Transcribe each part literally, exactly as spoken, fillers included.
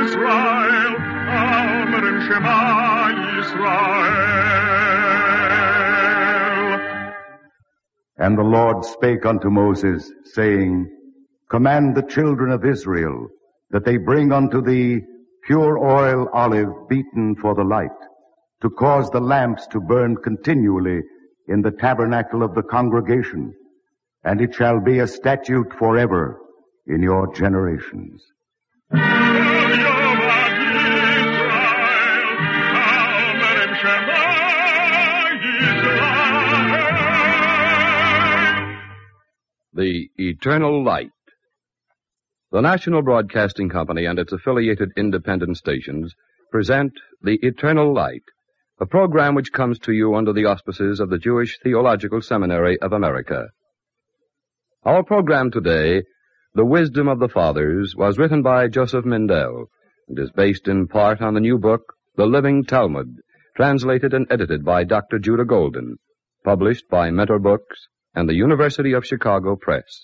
Yisrael, Omer Shema Yisrael. And the Lord spake unto Moses, saying, Command the children of Israel that they bring unto thee pure oil olive beaten for the light, to cause the lamps to burn continually in the tabernacle of the congregation, and it shall be a statute forever in your generations. The Eternal Light. The National Broadcasting Company and its affiliated independent stations present The Eternal Light, a program which comes to you under the auspices of the Jewish Theological Seminary of America. Our program today, The Wisdom of the Fathers, was written by Joseph Mindell and is based in part on the new book, The Living Talmud, translated and edited by Doctor Judah Golden, published by Mentor Books and the University of Chicago Press.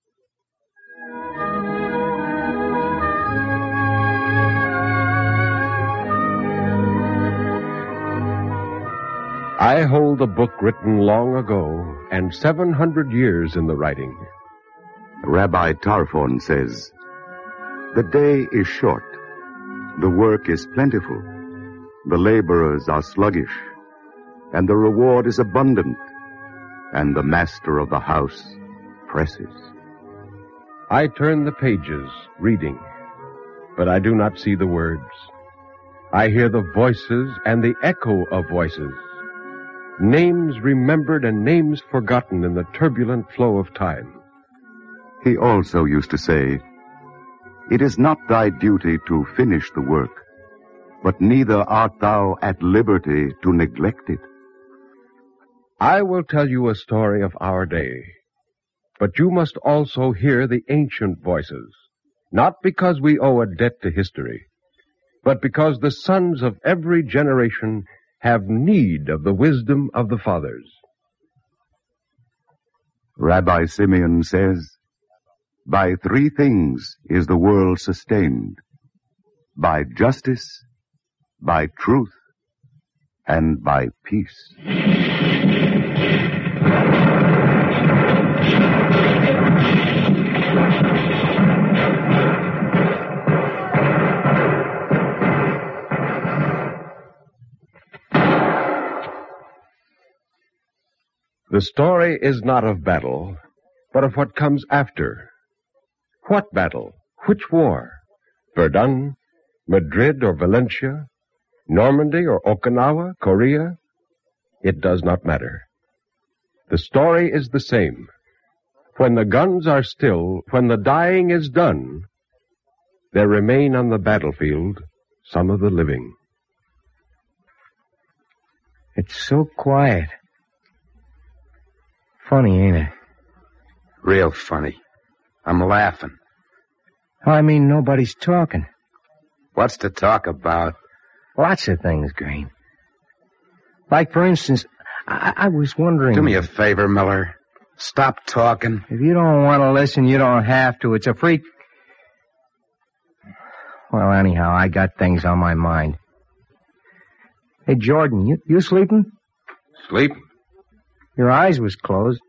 I hold a book written long ago, and seven hundred years in the writing. Rabbi Tarfon says, The day is short, the work is plentiful, the laborers are sluggish, and the reward is abundant, and the master of the house presses. I turn the pages, reading, but I do not see the words. I hear the voices and the echo of voices, names remembered and names forgotten in the turbulent flow of time. He also used to say, It is not thy duty to finish the work, but neither art thou at liberty to neglect it. I will tell you a story of our day, but you must also hear the ancient voices, not because we owe a debt to history, but because the sons of every generation have need of the wisdom of the fathers. Rabbi Simeon says, By three things is the world sustained, by justice, by truth, and by peace. The story is not of battle, but of what comes after. What battle? Which war? Verdun, Madrid or Valencia, Normandy or Okinawa, Korea? It does not matter. The story is the same. When the guns are still, when the dying is done, there remain on the battlefield some of the living. It's so quiet. Funny, ain't it? Real funny. I'm laughing. I mean, nobody's talking. What's to talk about? Lots of things, Green. Like, for instance, I, I was wondering... Do me a favor, Miller. Stop talking. If you don't want to listen, you don't have to. It's a free... Well, anyhow, I got things on my mind. Hey, Jordan, you, you sleeping? Sleeping? Your eyes was closed.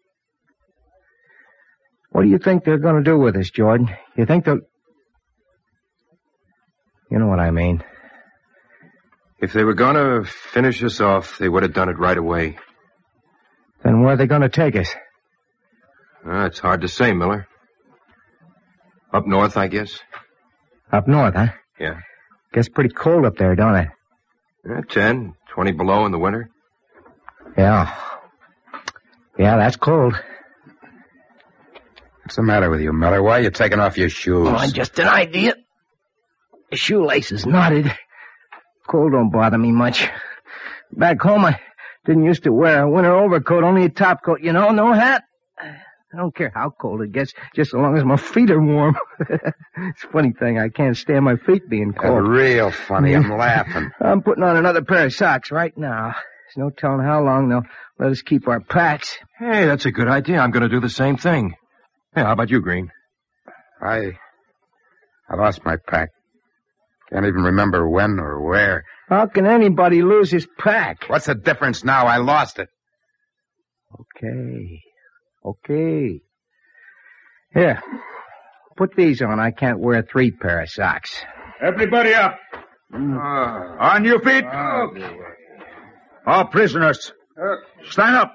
What do you think they're going to do with us, Jordan? You think they'll... You know what I mean. If they were going to finish us off, they would have done it right away. Then where are they going to take us? Uh, it's hard to say, Miller. Up north, I guess. Up north, huh? Yeah. Gets pretty cold up there, don't it? Yeah, ten, twenty below in the winter. Yeah. Yeah, that's cold. What's the matter with you, Miller? Why are you taking off your shoes? Oh, just an idea. The shoelace is knotted. Cold don't bother me much. Back home, I didn't used to wear a winter overcoat, only a top coat, you know, no hat. I don't care how cold it gets, just so long as my feet are warm. It's a funny thing, I can't stand my feet being cold. That's real funny, I'm laughing. I'm putting on another pair of socks right now. There's no telling how long they'll let us keep our packs. Hey, that's a good idea. I'm going to do the same thing. Hey, how about you, Green? I... I lost my pack. Can't even remember when or where. How can anybody lose his pack? What's the difference now? I lost it. Okay. Okay. Here. Put these on. I can't wear three pair of socks. Everybody up. On your feet. All prisoners. Stand up.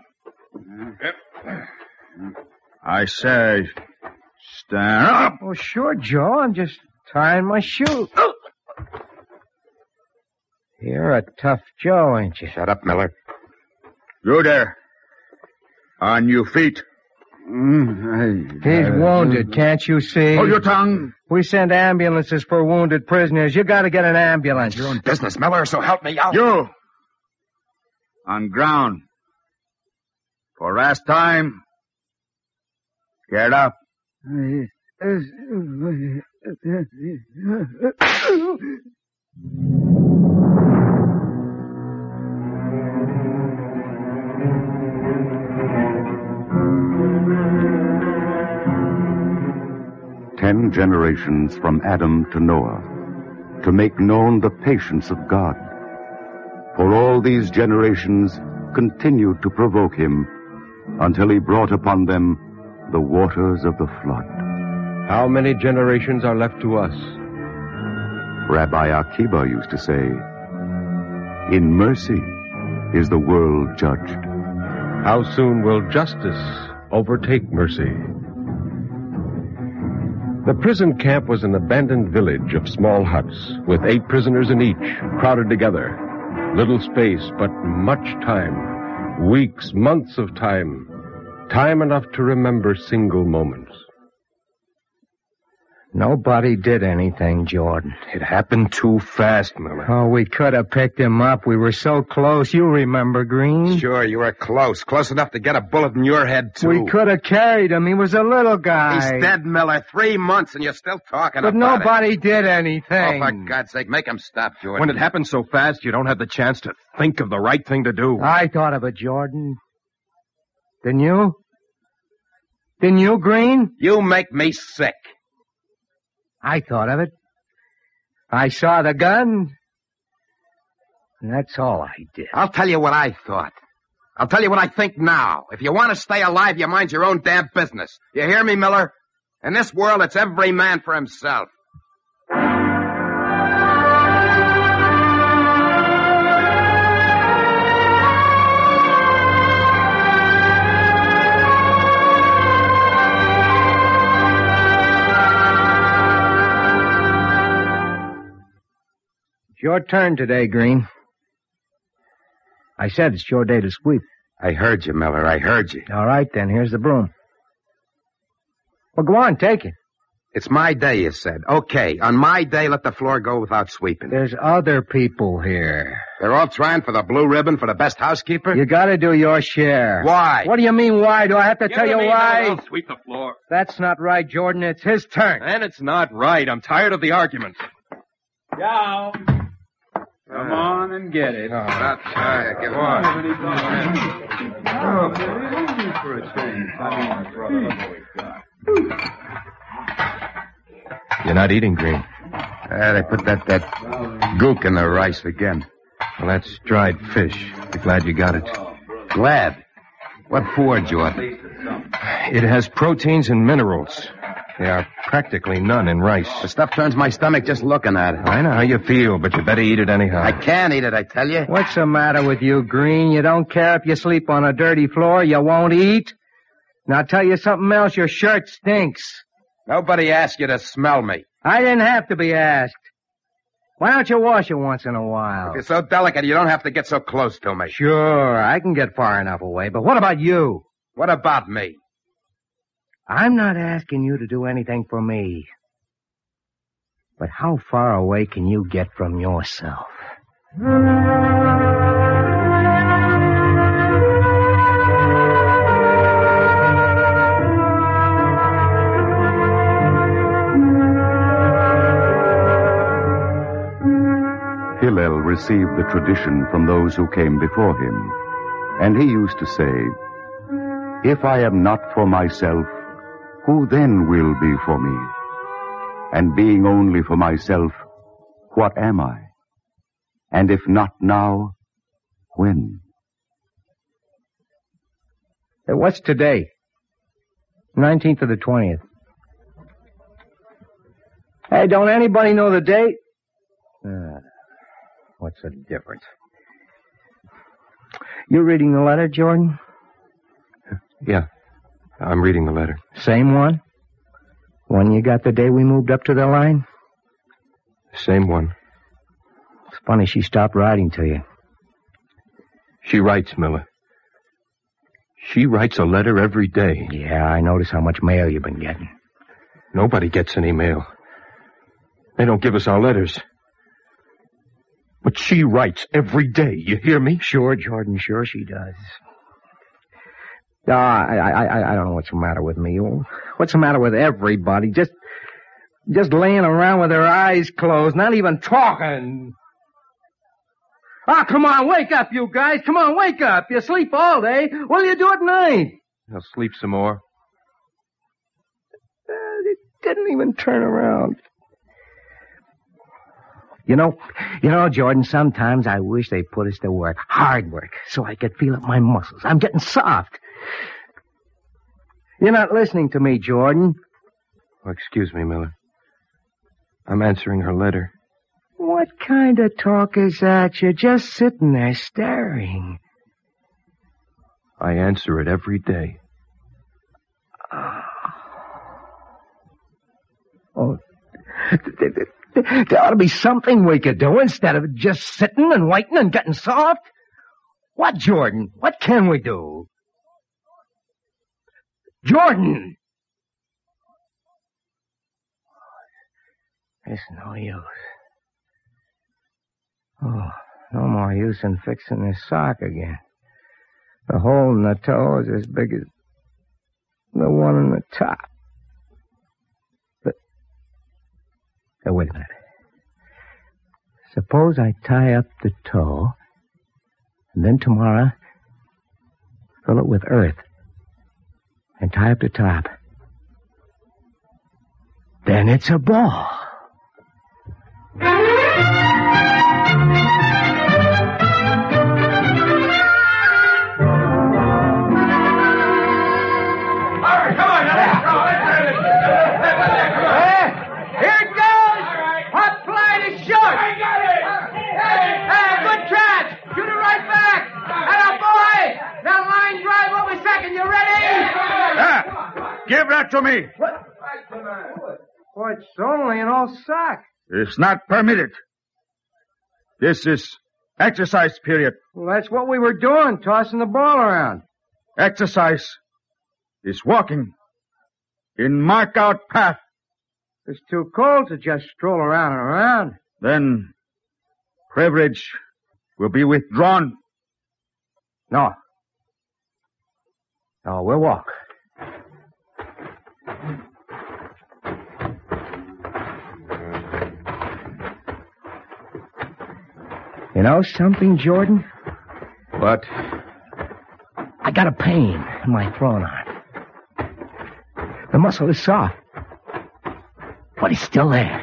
I say, stand up. Oh, sure, Joe. I'm just tying my shoe. Oh. You're a tough Joe, ain't you? Shut up, Miller. You there. On your feet. He's wounded, can't you see? Hold your tongue. We send ambulances for wounded prisoners. You gotta get an ambulance. Your own business, Miller, so help me out. You. On ground. For last time. Get up. Ten generations from Adam to Noah, to make known the patience of God. For all these generations continued to provoke him until he brought upon them the waters of the flood. How many generations are left to us? Rabbi Akiba used to say, in mercy is the world judged. How soon will justice overtake mercy? The prison camp was an abandoned village of small huts with eight prisoners in each, crowded together. Little space, but much time. Weeks, months of time. Time enough to remember single moments. Nobody did anything, Jordan. It happened too fast, Miller. Oh, we could have picked him up. We were so close. You remember, Green? Sure, you were close. Close enough to get a bullet in your head, too. We could have carried him. He was a little guy. He's dead, Miller. Three months, and you're still talking but about it. But nobody did anything. Oh, for God's sake, make him stop, Jordan. When it happens so fast, you don't have the chance to think of the right thing to do. I thought of it, Jordan. Didn't you? Didn't you, Green? You make me sick. I thought of it. I saw the gun. And that's all I did. I'll tell you what I thought. I'll tell you what I think now. If you want to stay alive, you mind your own damn business. You hear me, Miller? In this world, it's every man for himself. Your turn today, Green. I said it's your day to sweep. I heard you, Miller. I heard you. All right, then. Here's the broom. Well, go on. Take it. It's my day, you said. Okay. On my day, let the floor go without sweeping. There's other people here. They're all trying for the blue ribbon for the best housekeeper? You gotta do your share. Why? What do you mean, why? Do I have to Give tell you me why? I'll sweep the floor. That's not right, Jordan. It's his turn. And it's not right. I'm tired of the arguments. Down. Come on and get it. Oh, not tired. Give on. For a change. You're not eating, Green. Uh, they put that, that gook in the rice again. Well, that's dried fish. Be glad you got it. Glad? What for, Jordan? It has proteins and minerals. There are practically none in rice. The stuff turns my stomach just looking at it. I know how you feel, but you better eat it anyhow. I can't eat it, I tell you. What's the matter with you, Green? You don't care if you sleep on a dirty floor, you won't eat? Now, I'll tell you something else, your shirt stinks. Nobody asked you to smell me. I didn't have to be asked. Why don't you wash it once in a while? If you're so delicate, you don't have to get so close to me. Sure, I can get far enough away, but what about you? What about me? I'm not asking you to do anything for me. But how far away can you get from yourself? Hillel received the tradition from those who came before him, and he used to say, "If I am not for myself, who then will be for me? And being only for myself, what am I? And if not now, when? Hey, what's today? nineteenth or the twentieth? Hey, don't anybody know the date? Uh, what's the difference? You reading the letter, Jordan? Yeah, I'm reading the letter. Same one? One you got the day we moved up to the line? Same one. It's funny she stopped writing to you. She writes, Miller. She writes a letter every day. Yeah, I notice how much mail you've been getting. Nobody gets any mail. They don't give us our letters. But she writes every day, you hear me? Sure, Jordan, sure she does. Uh, I, I, I don't know what's the matter with me. What's the matter with everybody? Just, just laying around with their eyes closed, not even talking. Ah, come on, wake up, you guys. Come on, wake up. You sleep all day. What'll you do at night? I'll sleep some more. Uh, they didn't even turn around. You know, you know, Jordan, sometimes I wish they put us to work. Hard work, so I could feel up my muscles. I'm getting soft. You're not listening to me, Jordan. Oh, excuse me, Miller. I'm answering her letter. What kind of talk is that? You're just sitting there staring. I answer it every day. Oh, there ought to be something we could do instead of just sitting and waiting and getting soft. What, Jordan? What can we do? Jordan! It's no use. Oh, no more use in fixing this sock again. The hole in the toe is as big as the one in the top. But, oh, wait a minute. Suppose I tie up the toe, and then tomorrow fill it with earth, and tie up the top. Then it's a ball. Give that to me. What? Oh, it's only an old sock. It's not permitted. This is exercise period. Well, that's what we were doing, tossing the ball around. Exercise is walking in marked-out path. It's too cold to just stroll around and around. Then privilege will be withdrawn. No. No, we'll walk. You know something, Jordan? What? I got a pain in my throwing arm. The muscle is soft, but it's still there.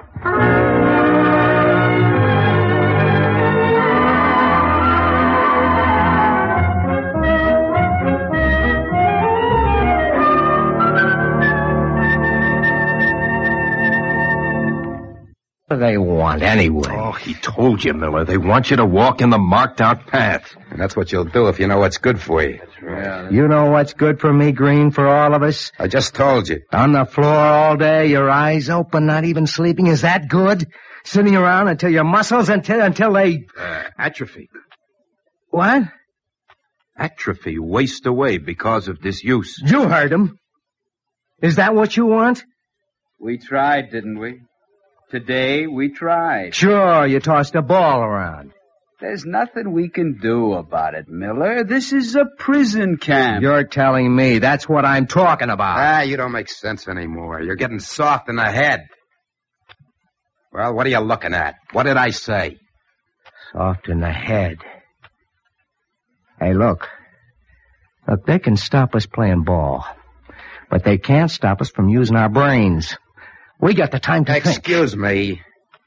What do they want anyway? Oh, he told you, Miller. They want you to walk in the marked-out path. And that's what you'll do if you know what's good for you. That's right. You know what's good for me, Green, for all of us? I just told you. On the floor all day, your eyes open, not even sleeping. Is that good? Sitting around until your muscles, until until they... Uh, atrophy. What? Atrophy waste away because of disuse. You heard him. Is that what you want? We tried, didn't we? Today, we tried. Sure, you tossed a ball around. There's nothing we can do about it, Miller. This is a prison camp. You're telling me that's what I'm talking about. Ah, you don't make sense anymore. You're getting soft in the head. Well, what are you looking at? What did I say? Soft in the head. Hey, look. Look, they can stop us playing ball. But they can't stop us from using our brains. We got the time to Excuse think. me.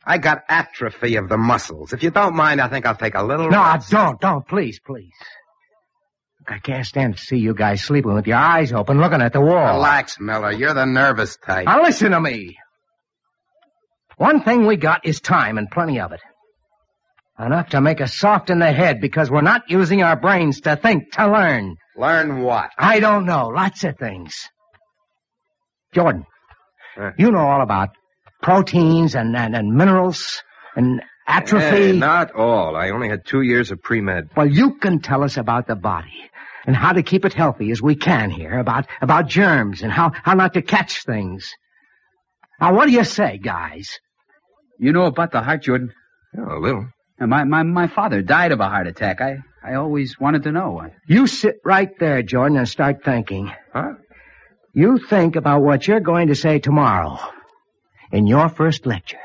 I got atrophy of the muscles. If you don't mind, I think I'll take a little No, rest. don't, don't, please, please. I can't stand to see you guys sleeping with your eyes open, looking at the wall. Relax, Miller. You're the nervous type. Now listen to me. One thing we got is time, and plenty of it. Enough to make us soft in the head because we're not using our brains to think, to learn. Learn what? I don't know. Lots of things. Jordan, Huh? you know all about proteins and, and, and minerals and atrophy. Eh, not all. I only had two years of pre-med. Well, you can tell us about the body and how to keep it healthy as we can here, about, about germs and how, how not to catch things. Now, what do you say, guys? You know about the heart, Jordan? Oh, a little. Uh, My, my, my father died of a heart attack. I, I always wanted to know. You sit right there, Jordan, and start thinking. Huh? You think about what you're going to say tomorrow in your first lecture.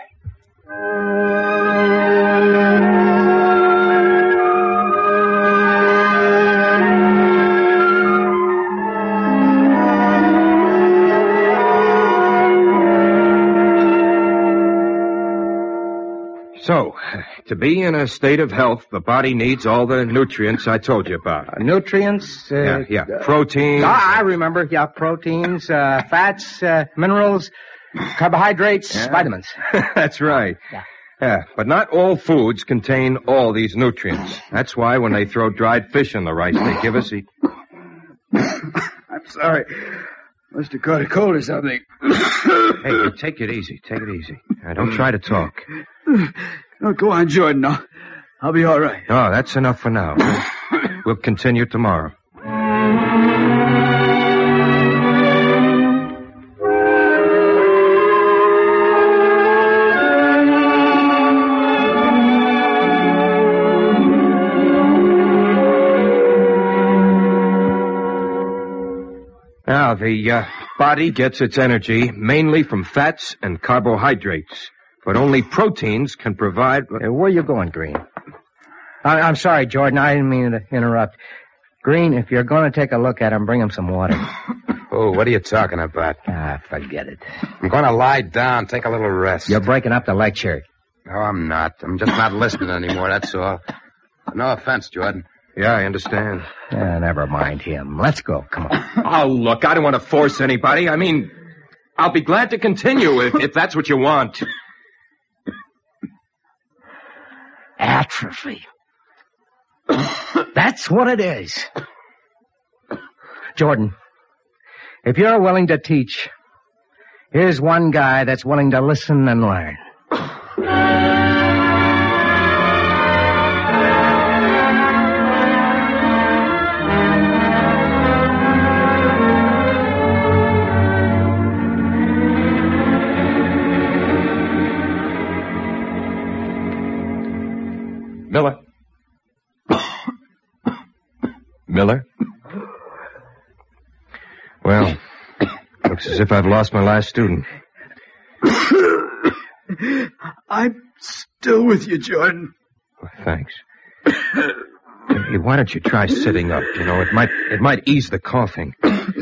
So, to be in a state of health, the body needs all the nutrients I told you about. Uh, nutrients? Uh, Yeah, yeah. Proteins. Ah, I remember. Yeah, proteins, uh, fats, uh, minerals, carbohydrates, Yeah. vitamins. That's right. Yeah. Yeah, but not all foods contain all these nutrients. That's why when they throw dried fish in the rice they give us, eat... I'm sorry. Must have caught a cold or something. Hey, take it easy. Take it easy. Now, don't try to talk. Oh, go on, Jordan. I'll, I'll be all right. Oh, that's enough for now. We'll continue tomorrow. Now, the uh, body gets its energy mainly from fats and carbohydrates, but only proteins can provide... Uh, where are you going, Green? I- I'm sorry, Jordan. I didn't mean to interrupt. Green, if you're going to take a look at him, bring him some water. Oh, what are you talking about? Ah, forget it. I'm going to lie down, take a little rest. You're breaking up the lecture. No, I'm not. I'm just not listening anymore, that's all. No offense, Jordan. Yeah, I understand. Yeah, never mind him. Let's go. Come on. Oh, look, I don't want to force anybody. I mean, I'll be glad to continue if, if that's what you want. Atrophy. That's what it is. Jordan, if you're willing to teach, here's one guy that's willing to listen and learn. Miller. Miller? Well, looks as if I've lost my last student. I'm still with you, Jordan. Oh, thanks. Hey, why don't you try sitting up? You know, it might it might ease the coughing.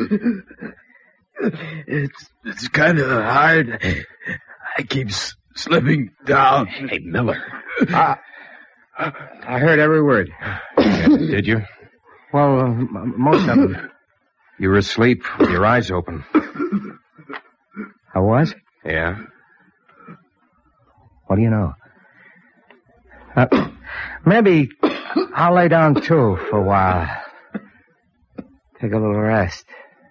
It's it's kind of hard. I keep s- slipping down. Hey, Miller. Uh, I heard every word. Yeah, did you? Well, uh, m- most of them. You were asleep with your eyes open. I was? Yeah? What do you know? Uh, maybe I'll lay down, too, for a while. Take a little rest.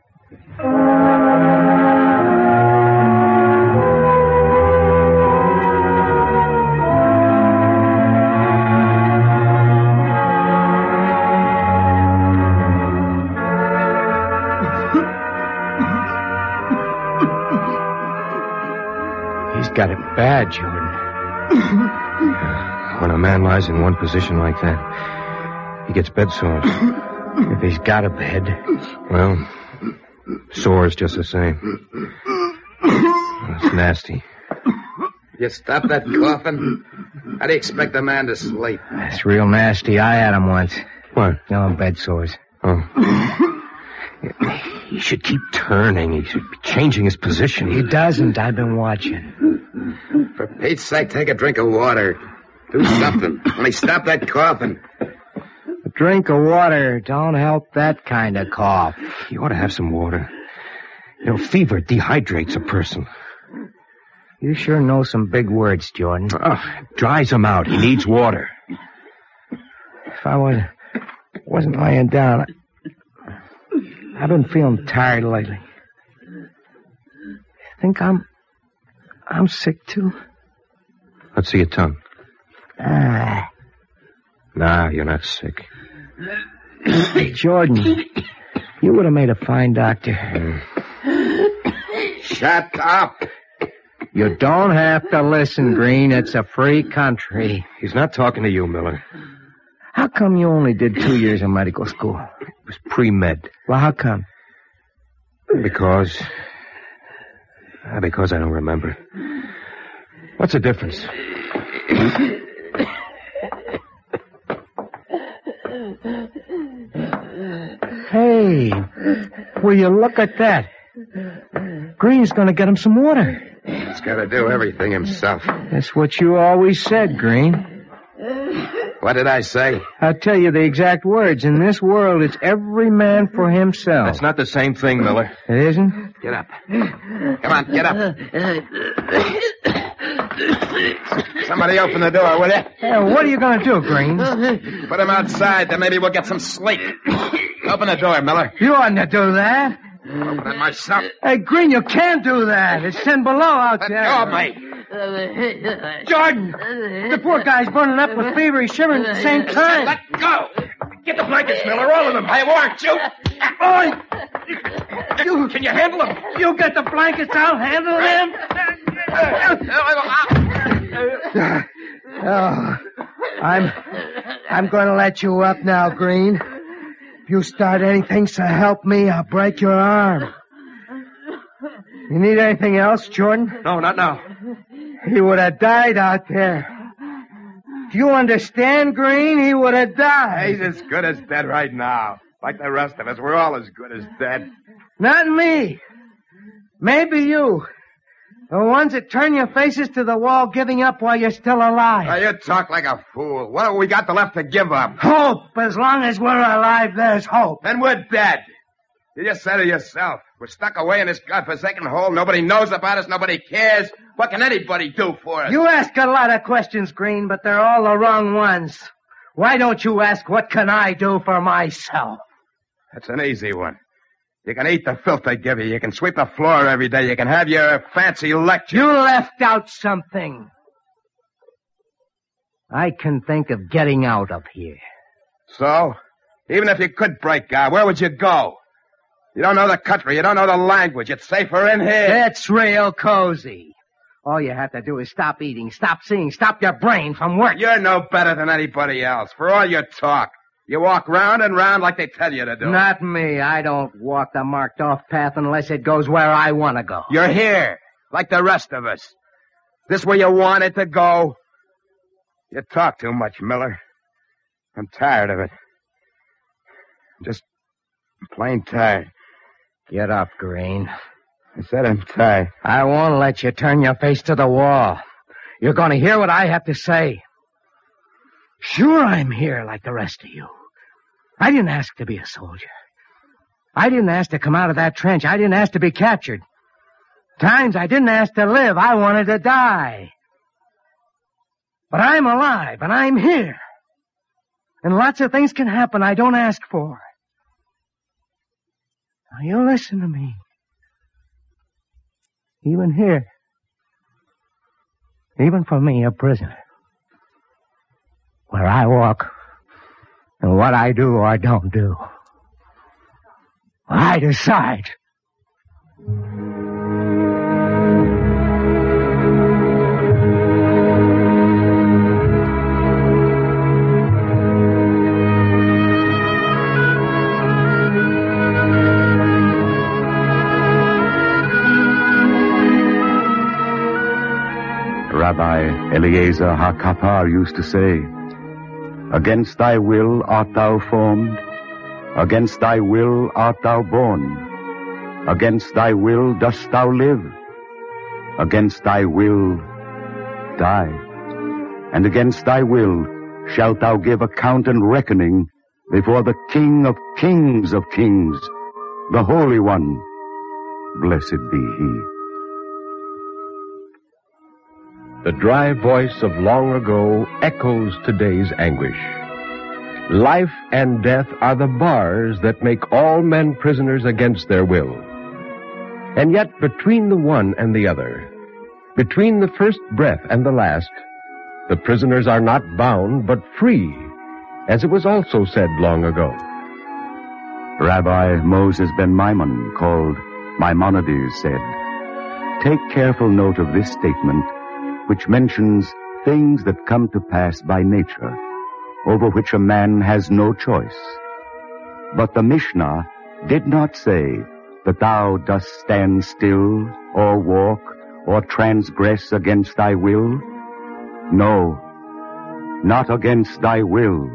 He's got it bad, Jordan. When a man lies in one position like that, he gets bed sores. If he's got a bed. Well, sores just the same. It's nasty. You stop that coughing? How do you expect a man to sleep? That's real nasty. I had him once. What? You know, bed sores. Oh. He should keep turning. He should be changing his position. He doesn't. I've been watching. For Pete's sake, take a drink of water. Do something. Only stop that coughing. A drink of water don't help that kind of cough. You ought to have some water. You know, fever dehydrates a person. You sure know some big words, Jordan. Oh, dries him out. He needs water. If I was, wasn't lying down, I, I've been feeling tired lately. Think I'm, I'm sick too? Let's see your tongue. Ah. Nah, you're not sick. Jordan, you would have made a fine doctor. Shut up. You don't have to listen, Green. It's a free country. He's not talking to you, Miller. How come you only did two years of medical school? It was pre-med. Well, how come? Because... Uh, because I don't remember. What's the difference? Hey, will you look at that? Green's gonna get him some water. He's got to do everything himself. That's what you always said, Green. What did I say? I'll tell you the exact words. In this world, it's every man for himself. That's not the same thing, Miller. It isn't? Get up. Come on, get up. Somebody open the door, will you? Hey, what are you gonna do, Green? Put him outside, then maybe we'll get some sleep. Open the door, Miller. You oughtn't to do that. Open it myself. Hey, Green, you can't do that. It's ten below out Let there. go of me. Jordan, the poor guy's burning up with fever. He's shivering at the same time. Let go. Get the blankets, Miller, all of them. I warned you. Oh, you, Can you handle them? you get the blankets. I'll handle them. Oh, I'm, I'm going to let you up now, Green. If you start anything to help me, I'll break your arm. You need anything else, Jordan? No, not now. He would have died out there. Do you understand, Green? He would have died. He's as good as dead right now. Like the rest of us, we're all as good as dead. Not me. Maybe you. The ones that turn your faces to the wall giving up while you're still alive. Now, you talk like a fool. What have we got left to give up? Hope. As long as we're alive, there's hope. And we're dead. You just said it yourself. We're stuck away in this godforsaken hole. Nobody knows about us. Nobody cares. What can anybody do for us? You ask a lot of questions, Green, but they're all the wrong ones. Why don't you ask, what can I do for myself? That's an easy one. You can eat the filth they give you. You can sweep the floor every day. You can have your fancy lecture. You left out something. I can think of getting out of here. So? Even if you could break out, where would you go? You don't know the country. You don't know the language. It's safer in here. It's real cozy. All you have to do is stop eating, stop seeing, stop your brain from working. You're no better than anybody else. For all your talk, you walk round and round like they tell you to do. Not me. I don't walk the marked-off path unless it goes where I want to go. You're here, like the rest of us. This where you wanted to go? You talk too much, Miller. I'm tired of it. Just plain tired. Get up, Green. I said I'm tired. I won't let you turn your face to the wall. You're going to hear what I have to say. Sure, I'm here like the rest of you. I didn't ask to be a soldier. I didn't ask to come out of that trench. I didn't ask to be captured. Times I didn't ask to live. I wanted to die. But I'm alive, and I'm here. And lots of things can happen I don't ask for. Now, you listen to me. Even here. Even for me, a prisoner. Where I walk and what I do or don't do. I decide. Rabbi Eliezer HaKapar used to say, "Against thy will art thou formed, against thy will art thou born, against thy will dost thou live, against thy will die. And against thy will shalt thou give account and reckoning before the King of kings of kings, the Holy One. Blessed be he. The dry voice of long ago echoes today's anguish. Life and death are the bars that make all men prisoners against their will. And yet between the one and the other, between the first breath and the last, the prisoners are not bound but free, as it was also said long ago. Rabbi Moses ben Maimon, called Maimonides, said, "Take careful note of this statement, which mentions things that come to pass by nature, over which a man has no choice. But the Mishnah did not say that thou dost stand still, or walk, or transgress against thy will. No, not against thy will."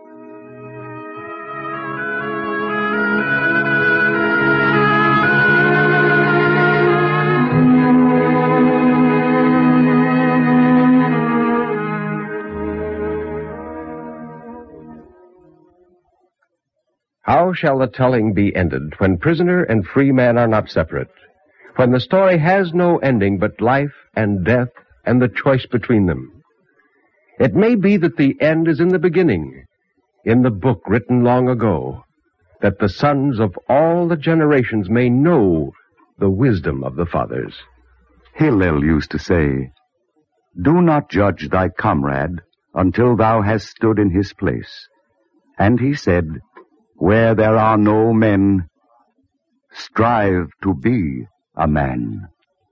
How shall the telling be ended when prisoner and free man are not separate, when the story has no ending but life and death and the choice between them? It may be that the end is in the beginning, in the book written long ago, that the sons of all the generations may know the wisdom of the fathers. Hillel used to say, "Do not judge thy comrade until thou hast stood in his place." And he said, "Where there are no men, strive to be a man."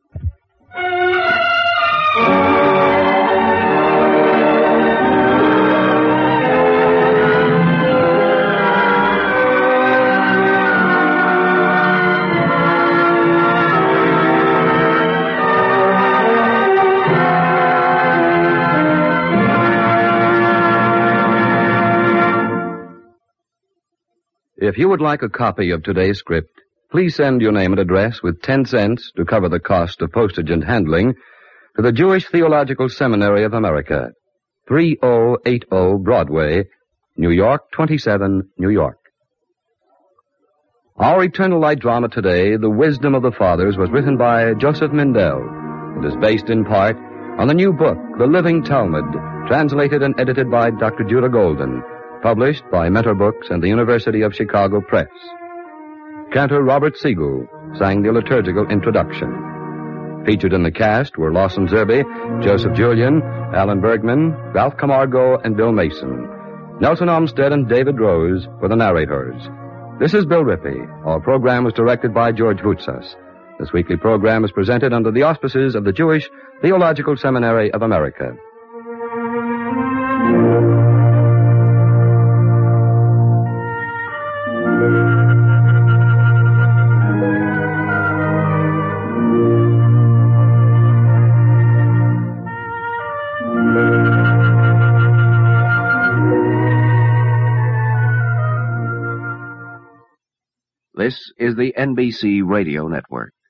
If you would like a copy of today's script, please send your name and address with ten cents to cover the cost of postage and handling to the Jewish Theological Seminary of America, thirty eighty Broadway, New York, twenty-seven, New York. Our Eternal Light drama today, The Wisdom of the Fathers, was written by Joseph Mindell and is based in part on the new book, The Living Talmud, translated and edited by Doctor Judah Golden, published by Mentor Books and the University of Chicago Press. Cantor Robert Siegel sang the liturgical introduction. Featured in the cast were Lawson Zerby, Joseph Julian, Alan Bergman, Ralph Camargo, and Bill Mason. Nelson Olmsted and David Rose were the narrators. This is Bill Rippey. Our program was directed by George Voutsas. This weekly program is presented under the auspices of the Jewish Theological Seminary of America. This is the N B C Radio Network.